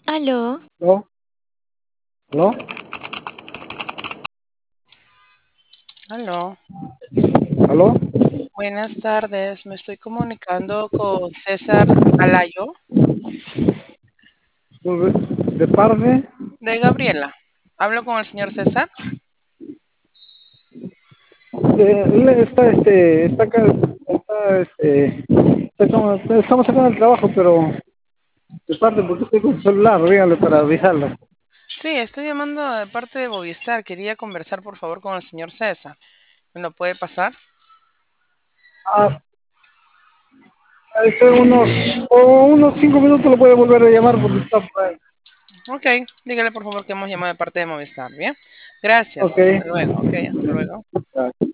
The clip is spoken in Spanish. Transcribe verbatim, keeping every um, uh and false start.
Aló, ¿Aló? ¿Aló? Aló, ¿Aló? buenas tardes. Me estoy comunicando con César Alayo Pues, ¿de parte? de Gabriela. ¿Hablo con el señor César? Eh, él está, este, está acá, está, este, está como- estamos sacando el trabajo, pero de parte porque estoy con el celular, dígale para avisarle. Sí, estoy llamando de parte de Movistar. Quería conversar, por favor, con el señor César. ¿Me lo puede pasar? Ah, este, unos, o unos cinco minutos lo puede volver a llamar porque está por ahí. Ok, dígale, por favor, que hemos llamado de parte de Movistar. Bien, Ok. gracias. Hasta luego. Ok, hasta luego. Ya.